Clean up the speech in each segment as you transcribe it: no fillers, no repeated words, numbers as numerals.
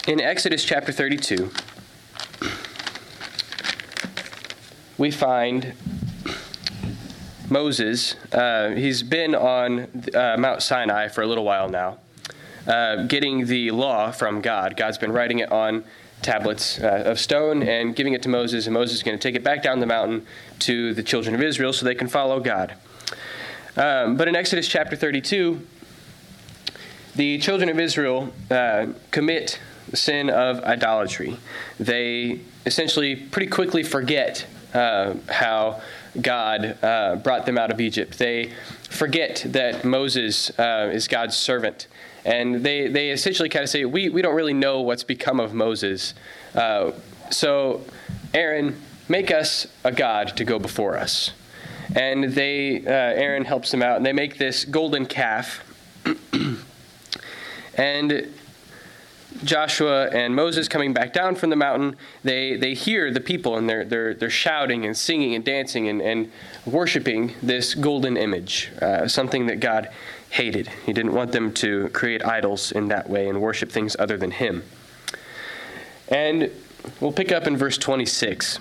In Exodus chapter 32, we find Moses. He's been on Mount Sinai for a little while now, getting the law from God. God's been writing it on tablets of stone and giving it to Moses, and Moses is going to take it back down the mountain to the children of Israel so they can follow God. But in Exodus chapter 32, the children of Israel commit the sin of idolatry. They essentially pretty quickly forget how God brought them out of Egypt. They forget that Moses is God's servant. And they essentially kind of say, we don't really know what's become of Moses. So Aaron, make us a god to go before us. And Aaron helps them out, and they make this golden calf. And Joshua and Moses coming back down from the mountain, they hear the people, and they're shouting and singing and dancing and worshiping this golden image, something that God hated. He didn't want them to create idols in that way and worship things other than him. And we'll pick up in verse 26.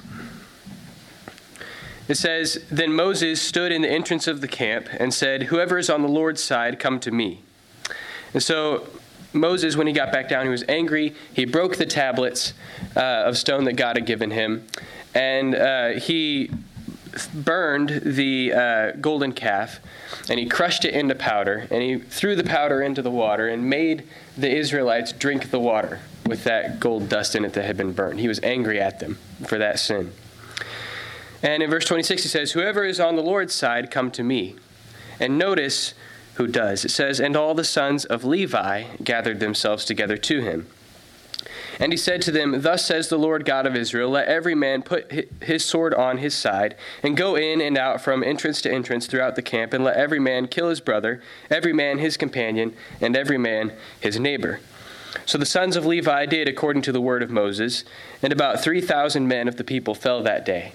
It says, "Then Moses stood in the entrance of the camp and said, 'Whoever is on the Lord's side, come to me.' And so Moses, when he got back down, he was angry. He broke the tablets of stone that God had given him, and he burned the golden calf, and he crushed it into powder, and he threw the powder into the water and made the Israelites drink the water with that gold dust in it that had been burned. He was angry at them for that sin. And in verse 26 he says, 'Whoever is on the Lord's side, come to me.' And notice who does. It says, 'And all the sons of Levi gathered themselves together to him. And he said to them, Thus says the Lord God of Israel, let every man put his sword on his side, and go in and out from entrance to entrance throughout the camp, and let every man kill his brother, every man his companion, and every man his neighbor.' So the sons of Levi did according to the word of Moses, and about 3,000 men of the people fell that day."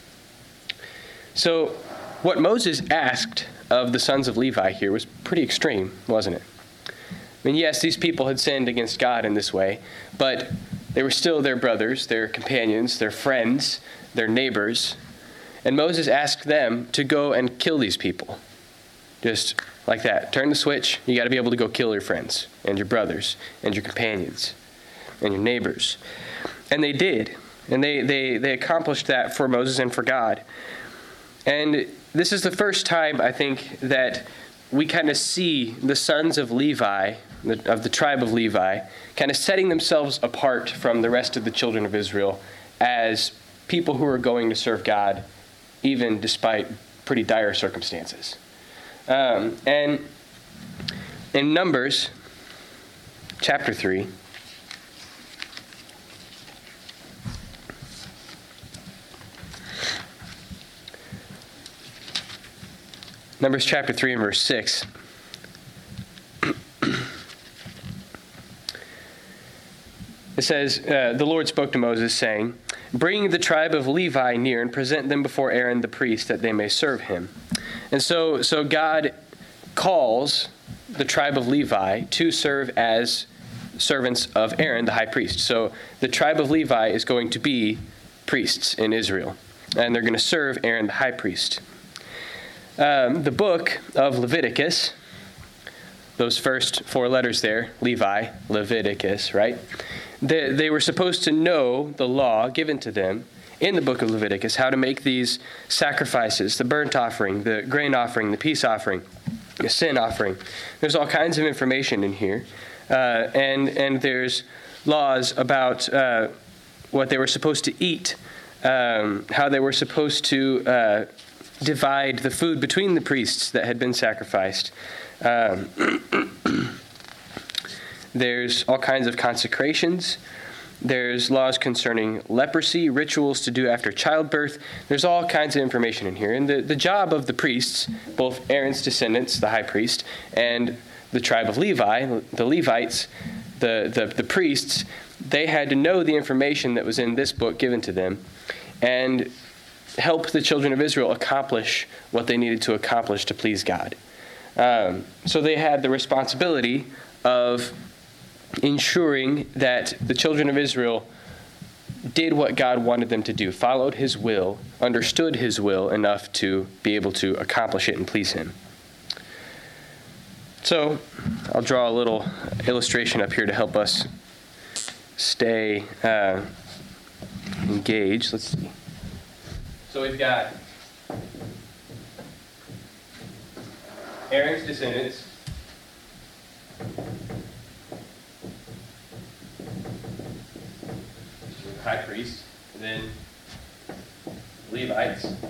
So what Moses asked of the sons of Levi here was pretty extreme, wasn't it? I mean, yes, these people had sinned against God in this way, but they were still their brothers, their companions, their friends, their neighbors. And Moses asked them to go and kill these people. Just like that. Turn the switch. You got to be able to go kill your friends and your brothers and your companions and your neighbors. And they did. And they accomplished that for Moses and for God. And this is the first time, I think, that we kind of see the sons of Levi, of the tribe of Levi, kind of setting themselves apart from the rest of the children of Israel as people who are going to serve God, even despite pretty dire circumstances. And in Numbers chapter 3, Numbers chapter 3 and verse 6. It says, the Lord spoke to Moses, saying, "Bring the tribe of Levi near and present them before Aaron the priest, that they may serve him." And so God calls the tribe of Levi to serve as servants of Aaron the high priest. So the tribe of Levi is going to be priests in Israel, and they're going to serve Aaron the high priest. The book of Leviticus, those first four letters there, Levi, Leviticus, right? They were supposed to know the law given to them in the book of Leviticus, how to make these sacrifices, the burnt offering, the grain offering, the peace offering, the sin offering. There's all kinds of information in here. And there's laws about what they were supposed to eat, how they were supposed to divide the food between the priests that had been sacrificed. There's all kinds of consecrations. There's laws concerning leprosy, rituals to do after childbirth. There's all kinds of information in here. And the job of the priests, both Aaron's descendants, the high priest, and the tribe of Levi, the Levites, the priests, they had to know the information that was in this book given to them and help the children of Israel accomplish what they needed to accomplish to please God. So they had the responsibility of ensuring that the children of Israel did what God wanted them to do, followed his will, understood his will enough to be able to accomplish it and please him. So I'll draw a little illustration up here to help us stay engaged. Let's see. So we've got Aaron's descendants. High priest, and then Levites. And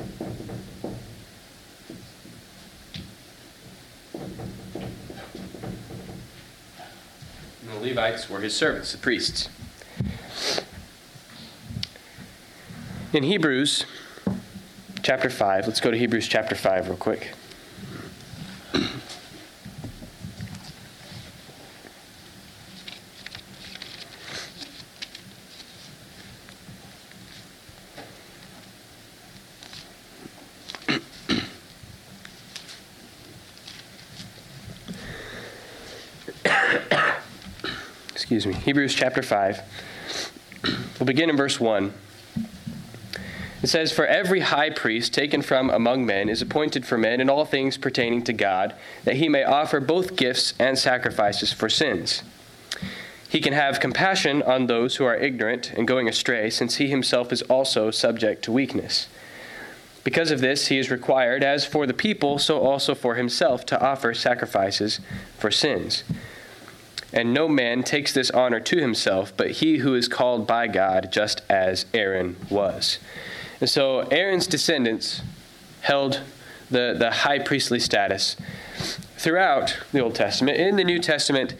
the Levites were his servants, the priests. In Hebrews chapter 5, let's go to Hebrews chapter 5 real quick. Excuse me. Hebrews chapter 5. We'll begin in verse 1. It says, "For every high priest taken from among men is appointed for men in all things pertaining to God, that he may offer both gifts and sacrifices for sins. He can have compassion on those who are ignorant and going astray, since he himself is also subject to weakness. Because of this, he is required, as for the people, so also for himself, to offer sacrifices for sins. And no man takes this honor to himself, but he who is called by God, just as Aaron was." And so Aaron's descendants held the high priestly status throughout the Old Testament. In the New Testament,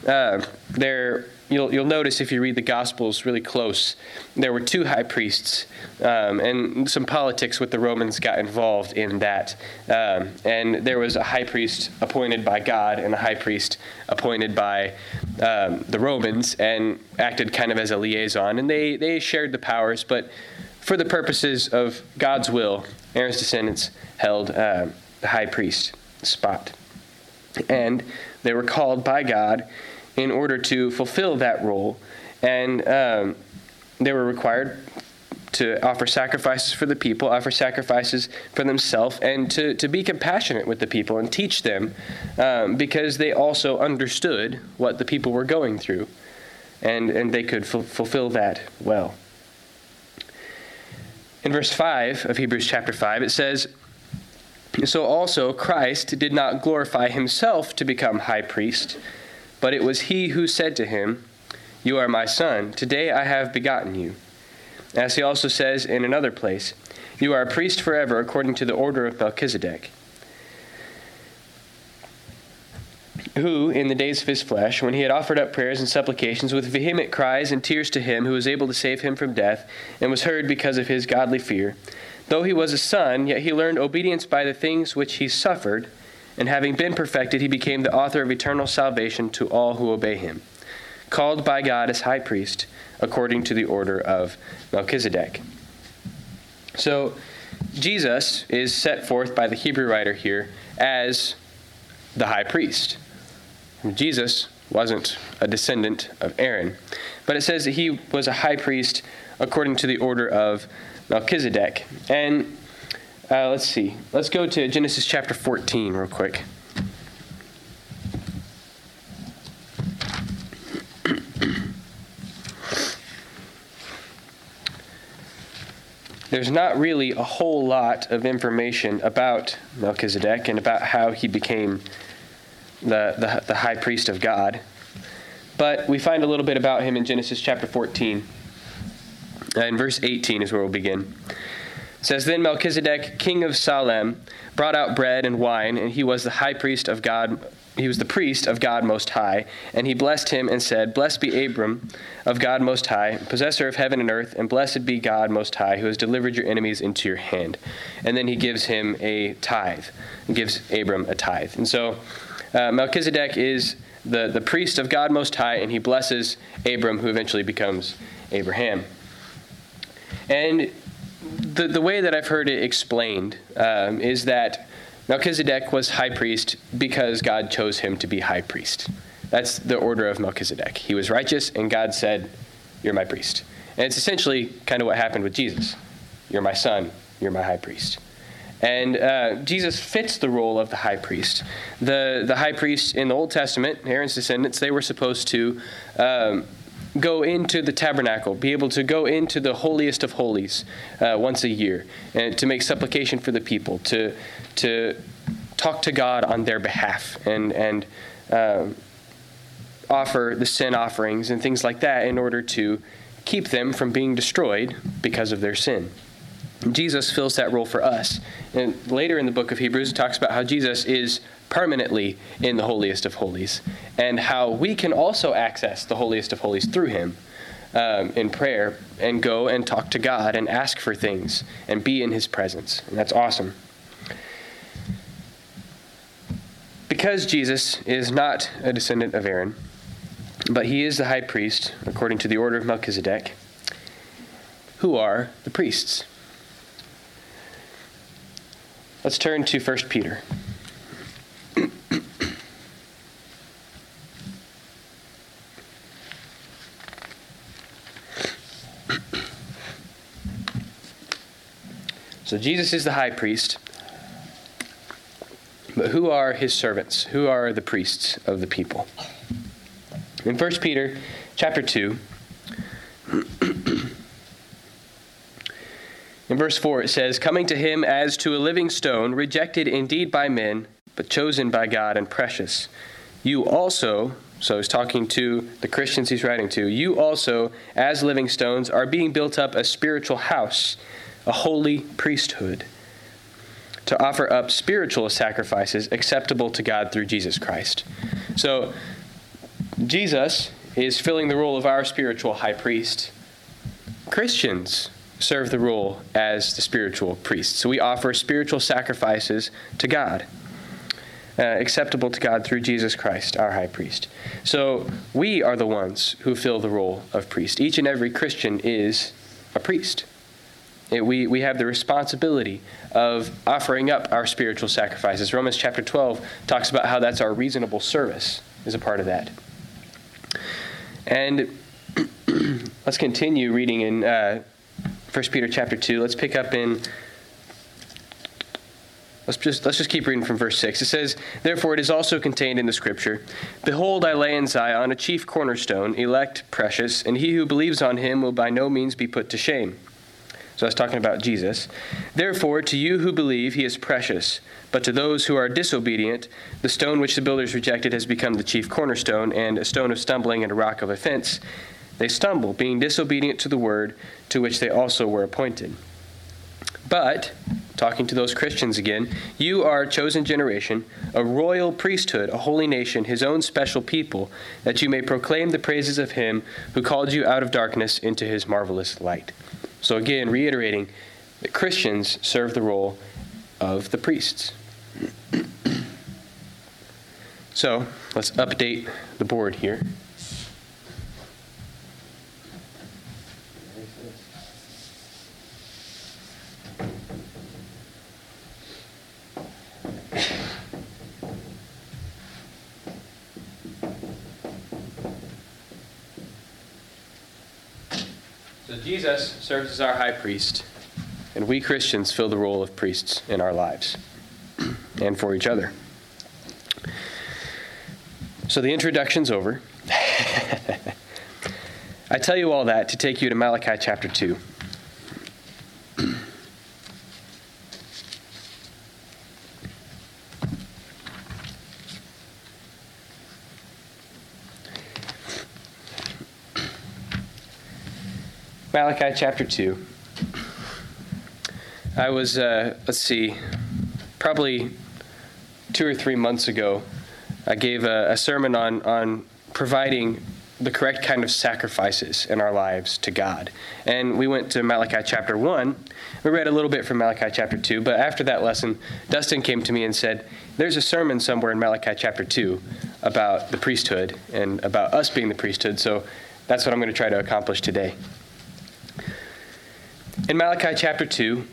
you'll notice if you read the Gospels really close, there were two high priests, and some politics with the Romans got involved in that. And there was a high priest appointed by God and a high priest appointed by the Romans, and acted kind of as a liaison. And they shared the powers, but for the purposes of God's will, Aaron's descendants held the high priest spot. And they were called by God in order to fulfill that role. And they were required to offer sacrifices for the people, offer sacrifices for themselves, and to be compassionate with the people and teach them, because they also understood what the people were going through, and they could fulfill that well. In verse 5 of Hebrews chapter 5, it says, "So also Christ did not glorify himself to become high priest, but it was he who said to him, 'You are my son, today I have begotten you.' As he also says in another place, 'You are a priest forever according to the order of Melchizedek.' Who, in the days of his flesh, when he had offered up prayers and supplications with vehement cries and tears to him who was able to save him from death, and was heard because of his godly fear, though he was a son, yet he learned obedience by the things which he suffered, and having been perfected, he became the author of eternal salvation to all who obey him, called by God as high priest, according to the order of Melchizedek." So Jesus is set forth by the Hebrew writer here as the high priest. Jesus wasn't a descendant of Aaron, but it says that he was a high priest according to the order of Melchizedek. And let's see. Let's go to Genesis chapter 14 real quick. There's not really a whole lot of information about Melchizedek and about how he became the high priest of God. But we find a little bit about him in Genesis chapter 14. And verse 18 is where we'll begin. It says, "Then Melchizedek, king of Salem, brought out bread and wine, and he was the high priest of God. He was the priest of God Most High. And he blessed him and said, 'Blessed be Abram of God Most High, possessor of heaven and earth, and blessed be God Most High, who has delivered your enemies into your hand.'" And then he gives him a tithe. He gives Abram a tithe. And so Melchizedek is the priest of God Most High, and he blesses Abram, who eventually becomes Abraham. And the way that I've heard it explained is that Melchizedek was high priest because God chose him to be high priest. That's the order of Melchizedek. He was righteous, and God said, "You're my priest." And it's essentially kind of what happened with Jesus. "You're my son. You're my high priest." And Jesus fits the role of the high priest. The high priest in the Old Testament, Aaron's descendants, they were supposed to go into the tabernacle, be able to go into the holiest of holies once a year, and to make supplication for the people, to talk to God on their behalf, and offer the sin offerings and things like that in order to keep them from being destroyed because of their sin. Jesus fills that role for us. And later in the book of Hebrews, it talks about how Jesus is permanently in the holiest of holies, and how we can also access the holiest of holies through him in prayer, and go and talk to God and ask for things and be in his presence. And that's awesome. Because Jesus is not a descendant of Aaron, but he is the high priest according to the order of Melchizedek, who are the priests? Let's turn to 1 Peter. So Jesus is the high priest, but who are his servants? Who are the priests of the people? In 1 Peter chapter 2, in verse 4, it says, "Coming to him as to a living stone, rejected indeed by men, but chosen by God and precious. You also," so he's talking to the Christians he's writing to, "you also, as living stones, are being built up a spiritual house, a holy priesthood, to offer up spiritual sacrifices acceptable to God through Jesus Christ." So Jesus is filling the role of our spiritual high priest. Christians serve the role as the spiritual priests. So we offer spiritual sacrifices to God, acceptable to God through Jesus Christ, our high priest. So we are the ones who fill the role of priest. Each and every Christian is a priest. We have the responsibility of offering up our spiritual sacrifices. Romans chapter 12 talks about how that's our reasonable service is a part of that. And let's continue reading in 1 Peter chapter 2. Let's pick up in, let's just keep reading from verse 6. It says, "Therefore it is also contained in the scripture, 'Behold, I lay in Zion a chief cornerstone, elect, precious, and he who believes on him will by no means be put to shame.'" So I was talking about Jesus. "Therefore, to you who believe, he is precious. But to those who are disobedient, the stone which the builders rejected has become the chief cornerstone, and a stone of stumbling and a rock of offense. They stumble, being disobedient to the word to which they also were appointed. But," talking to those Christians again, "you are a chosen generation, a royal priesthood, a holy nation, his own special people, that you may proclaim the praises of him who called you out of darkness into his marvelous light." So again, reiterating that Christians serve the role of the priests. So let's update the board here. So Jesus serves as our high priest, and we Christians fill the role of priests in our lives and for each other. So the introduction's over. I tell you all that to take you to Malachi chapter 2. Malachi chapter 2. I was, probably 2 or 3 months ago, I gave a sermon on providing the correct kind of sacrifices in our lives to God. And we went to Malachi chapter 1. We read a little bit from Malachi chapter 2, but after that lesson, Dustin came to me and said, "There's a sermon somewhere in Malachi chapter 2 about the priesthood and about us being the priesthood," so that's what I'm going to try to accomplish today. In Malachi chapter 2,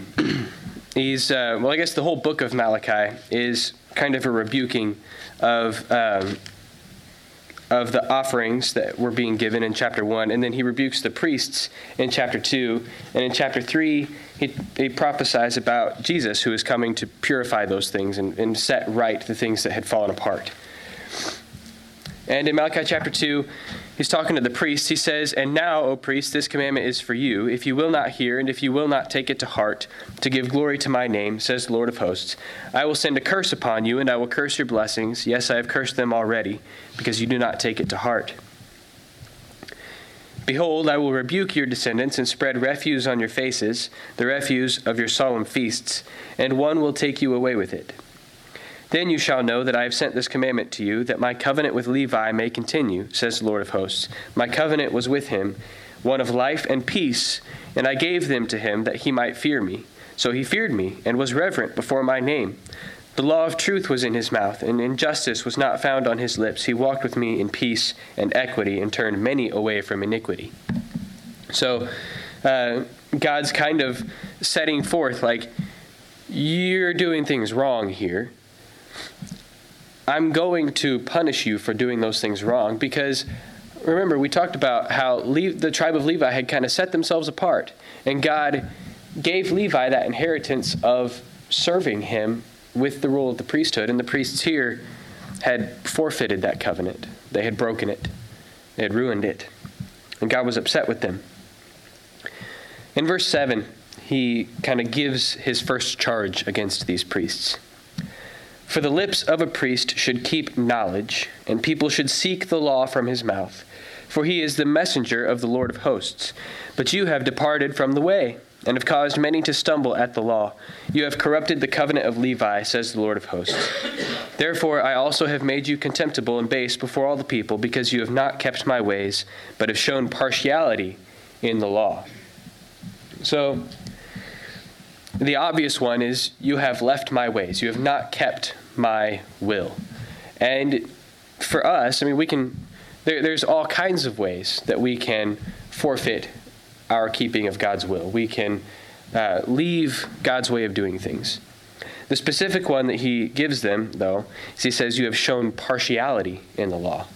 I guess the whole book of Malachi is kind of a rebuking of of the offerings that were being given in chapter 1, and then he rebukes the priests in chapter 2, and in chapter 3, he prophesies about Jesus, who is coming to purify those things and set right the things that had fallen apart. And in Malachi chapter 2, he's talking to the priests. He says, "And now, O priests, this commandment is for you. If you will not hear, and if you will not take it to heart, to give glory to my name, says the Lord of hosts, I will send a curse upon you, and I will curse your blessings. Yes, I have cursed them already, because you do not take it to heart. Behold, I will rebuke your descendants and spread refuse on your faces, the refuse of your solemn feasts, and one will take you away with it. Then you shall know that I have sent this commandment to you, that my covenant with Levi may continue, says the Lord of hosts. My covenant was with him, one of life and peace, and I gave them to him that he might fear me. So he feared me and was reverent before my name. The law of truth was in his mouth, and injustice was not found on his lips. He walked with me in peace and equity and turned many away from iniquity." So God's kind of setting forth, like, you're doing things wrong here. I'm going to punish you for doing those things wrong, because remember, we talked about how the tribe of Levi had kind of set themselves apart, and God gave Levi that inheritance of serving him with the rule of the priesthood, and the priests here had forfeited that covenant. They had broken it. They had ruined it, and God was upset with them. In verse 7, he kind of gives his first charge against these priests. "For the lips of a priest should keep knowledge, and people should seek the law from his mouth. For he is the messenger of the Lord of hosts. But you have departed from the way, and have caused many to stumble at the law. You have corrupted the covenant of Levi, says the Lord of hosts. Therefore I also have made you contemptible and base before all the people, because you have not kept my ways, but have shown partiality in the law." So the obvious one is, you have left my ways. You have not kept my will. And for us, I mean, there's all kinds of ways that we can forfeit our keeping of God's will. We can leave God's way of doing things. The specific one that he gives them, though, is he says, you have shown partiality in the law.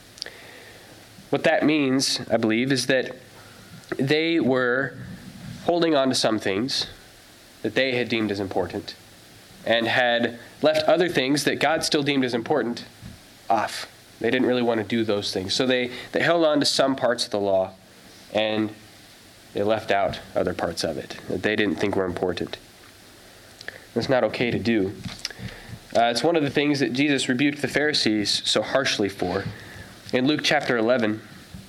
What that means, I believe, is that they were holding on to some things that they had deemed as important, and had left other things that God still deemed as important off. They didn't really want to do those things. So they held on to some parts of the law, and they left out other parts of it that they didn't think were important. It's not okay to do. It's one of the things that Jesus rebuked the Pharisees so harshly for. In Luke chapter 11,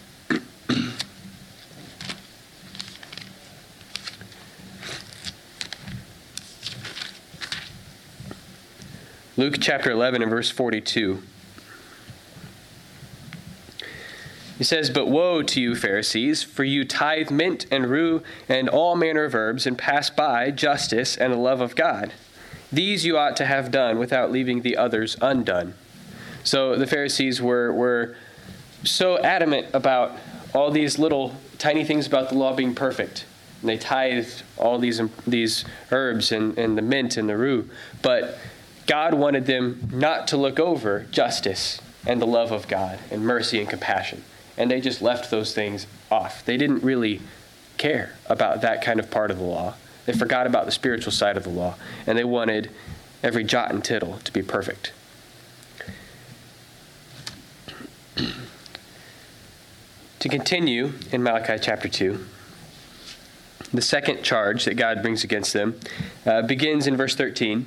Luke chapter 11 and verse 42. He says, "But woe to you, Pharisees, for you tithe mint and rue and all manner of herbs, and pass by justice and the love of God. These you ought to have done without leaving the others undone." So the Pharisees were so adamant about all these little tiny things about the law being perfect. And they tithed all these herbs and the mint and the rue. But God wanted them not to look over justice and the love of God and mercy and compassion. And they just left those things off. They didn't really care about that kind of part of the law. They forgot about the spiritual side of the law. And they wanted every jot and tittle to be perfect. To continue in Malachi chapter 2, the second charge that God brings against them begins in verse 13.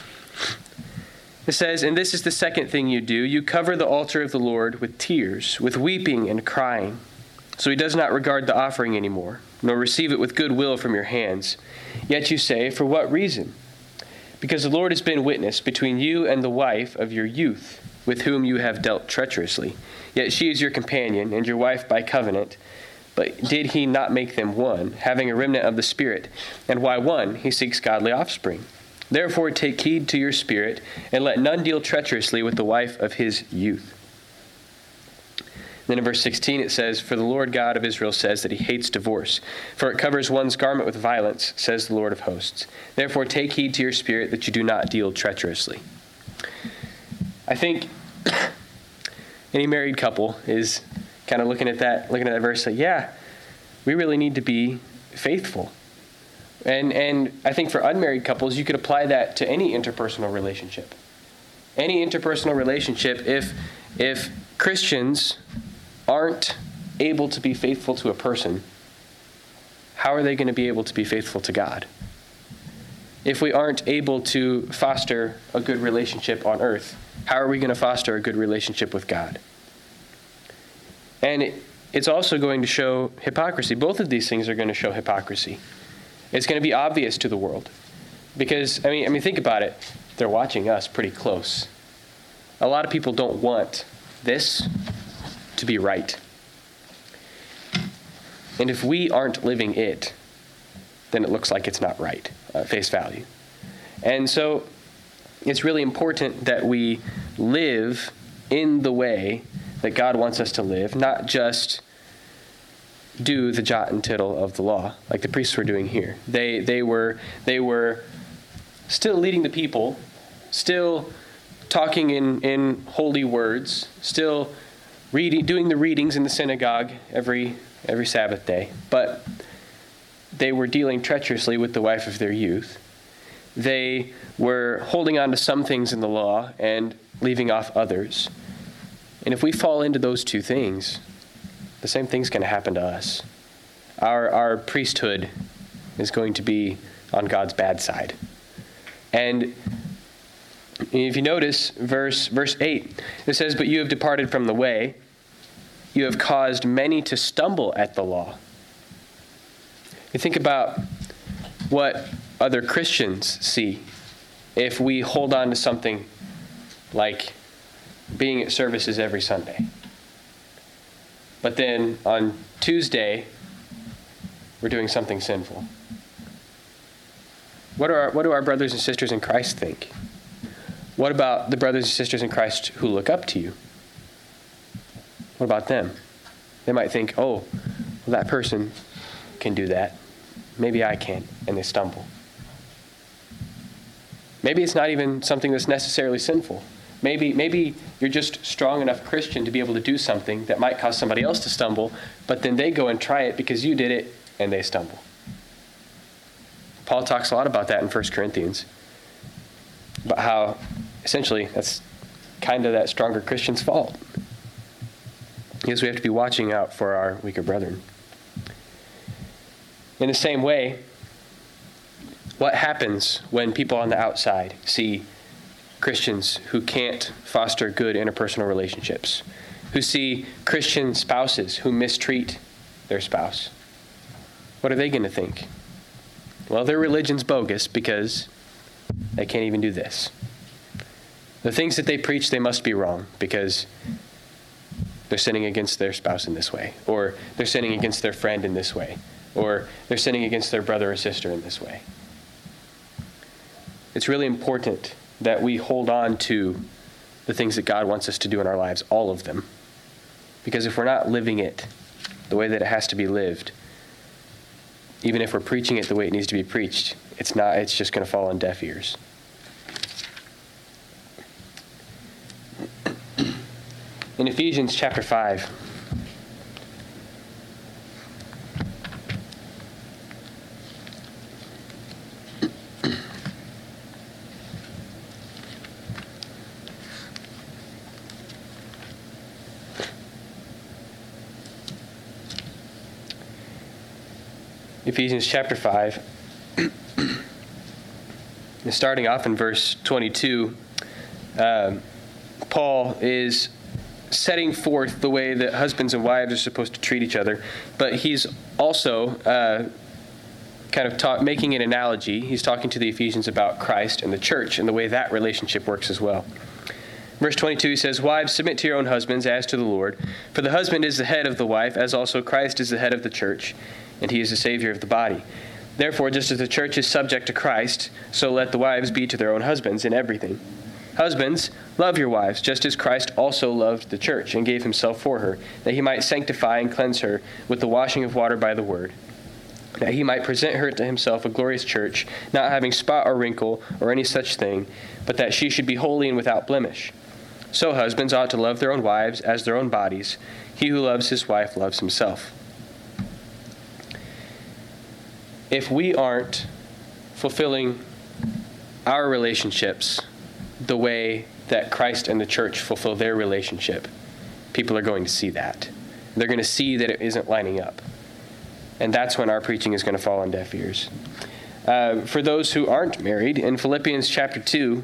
It says, "And this is the second thing you do. You cover the altar of the Lord with tears, with weeping and crying. So he does not regard the offering anymore, nor receive it with good will from your hands. Yet you say, for what reason? Because the Lord has been witness between you and the wife of your youth, with whom you have dealt treacherously. Yet she is your companion and your wife by covenant. But did he not make them one, having a remnant of the Spirit? And why one? He seeks godly offspring. Therefore take heed to your spirit, and let none deal treacherously with the wife of his youth." Then in verse 16 it says, "For the Lord God of Israel says that he hates divorce, for it covers one's garment with violence, says the Lord of hosts. Therefore take heed to your spirit that you do not deal treacherously." I think Any married couple is kind of looking at that verse, like, yeah, we really need to be faithful. And I think for unmarried couples, you could apply that to any interpersonal relationship. Any interpersonal relationship, if Christians aren't able to be faithful to a person, how are they going to be able to be faithful to God? If we aren't able to foster a good relationship on earth, how are we going to foster a good relationship with God? And it's also going to show hypocrisy. Both of these things are going to show hypocrisy. It's going to be obvious to the world. Because, I mean, think about it. They're watching us pretty close. A lot of people don't want this to be right. And if we aren't living it, then it looks like it's not right at face value. And so it's really important that we live in the way that God wants us to live, not just do the jot and tittle of the law, like the priests were doing here. They were still leading the people, still talking in holy words, still doing the readings in the synagogue every Sabbath day, but they were dealing treacherously with the wife of their youth. They were holding on to some things in the law and leaving off others. And if we fall into those two things, the same thing's going to happen to us. Our priesthood is going to be on God's bad side. And if you notice verse 8, it says, "But you have departed from the way. You have caused many to stumble at the law." You think about what other Christians see if we hold on to something like being at services every Sunday. But then on Tuesday, we're doing something sinful. What do our brothers and sisters in Christ think? What about the brothers and sisters in Christ who look up to you? What about them? They might think, oh, well, that person can do that. Maybe I can't, and they stumble. Maybe it's not even something that's necessarily sinful. Maybe you're just strong enough Christian to be able to do something that might cause somebody else to stumble, but then they go and try it because you did it, and they stumble. Paul talks a lot about that in 1 Corinthians, about how essentially that's kind of that stronger Christian's fault. Because we have to be watching out for our weaker brethren. In the same way, what happens when people on the outside see Christians who can't foster good interpersonal relationships, who see Christian spouses who mistreat their spouse? What are they going to think? Well, their religion's bogus because they can't even do this. The things that they preach, they must be wrong because they're sinning against their spouse in this way, or they're sinning against their friend in this way, or they're sinning against their brother or sister in this way. It's really important that we hold on to the things that God wants us to do in our lives, all of them. Because if we're not living it the way that it has to be lived, even if we're preaching it the way it needs to be preached, it's just going to fall on deaf ears. In Ephesians chapter 5, Ephesians chapter 5, and starting off in verse 22, Paul is setting forth the way that husbands and wives are supposed to treat each other, but he's also making an analogy. He's talking to the Ephesians about Christ and the church and the way that relationship works as well. Verse 22, he says, "Wives, submit to your own husbands as to the Lord. For the husband is the head of the wife, as also Christ is the head of the church, and he is the Savior of the body. Therefore, just as the church is subject to Christ, so let the wives be to their own husbands in everything. Husbands, love your wives, just as Christ also loved the church and gave himself for her, that he might sanctify and cleanse her with the washing of water by the word, that he might present her to himself a glorious church, not having spot or wrinkle or any such thing, but that she should be holy and without blemish. So husbands ought to love their own wives as their own bodies. He who loves his wife loves himself. If we aren't fulfilling our relationships the way that Christ and the church fulfill their relationship, people are going to see that. They're going to see that it isn't lining up. And that's when our preaching is going to fall on deaf ears. For those who aren't married, in Philippians chapter 2,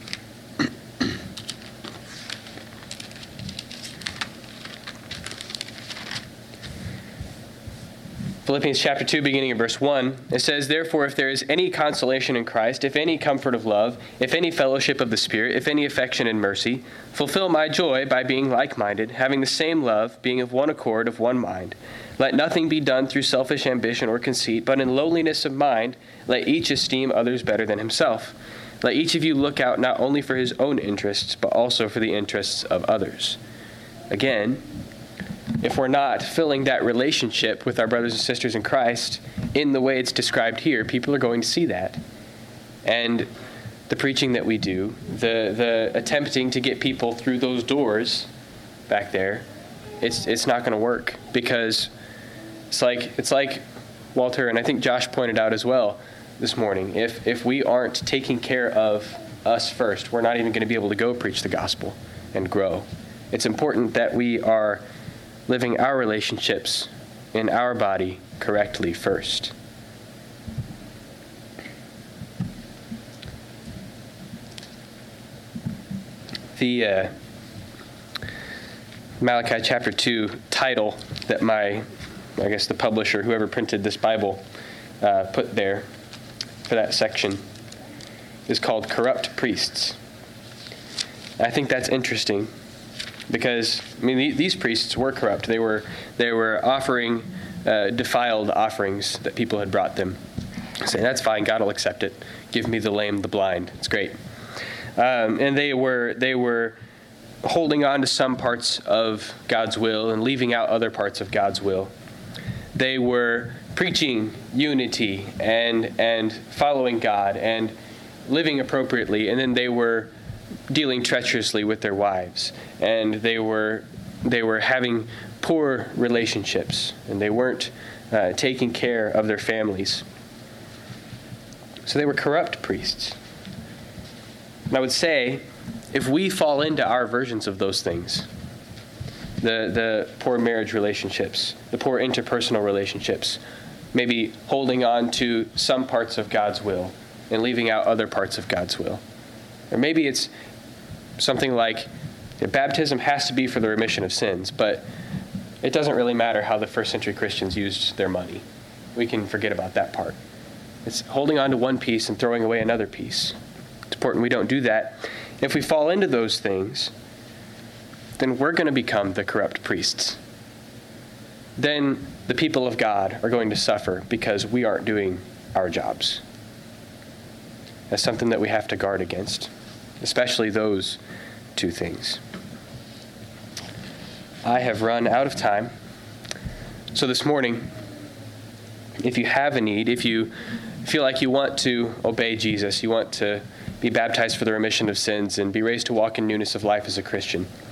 Philippians chapter 2, beginning in verse 1, it says, "Therefore, if there is any consolation in Christ, if any comfort of love, if any fellowship of the Spirit, if any affection and mercy, fulfill my joy by being like-minded, having the same love, being of one accord, of one mind. Let nothing be done through selfish ambition or conceit, but in lowliness of mind, let each esteem others better than himself. Let each of you look out not only for his own interests, but also for the interests of others." Again, if we're not filling that relationship with our brothers and sisters in Christ in the way it's described here, people are going to see that. And the preaching that we do, the attempting to get people through those doors back there, it's not going to work, because it's like Walter, and I think Josh pointed out as well this morning, if we aren't taking care of us first, we're not even going to be able to go preach the gospel and grow. It's important that we are living our relationships in our body correctly first. The Malachi chapter 2 title that the publisher, whoever printed this Bible, put there for that section is called Corrupt Priests. I think that's interesting, because these priests were corrupt. They were offering defiled offerings that people had brought them, saying, "That's fine, God will accept it. Give me the lame, the blind. It's great." And they were holding on to some parts of God's will and leaving out other parts of God's will. They were preaching unity and following God and living appropriately, and then they were dealing treacherously with their wives, and they were having poor relationships, and they weren't taking care of their families. So they were corrupt priests. And I would say, if we fall into our versions of those things, the poor marriage relationships, the poor interpersonal relationships, maybe holding on to some parts of God's will and leaving out other parts of God's will, or maybe it's something like baptism has to be for the remission of sins, but it doesn't really matter how the first century Christians used their money. We can forget about that part. It's holding on to one piece and throwing away another piece. It's important we don't do that. If we fall into those things, then we're going to become the corrupt priests. Then the people of God are going to suffer because we aren't doing our jobs. That's something that we have to guard against, especially those two things. I have run out of time. So this morning, if you have a need, if you feel like you want to obey Jesus, you want to be baptized for the remission of sins and be raised to walk in newness of life as a Christian,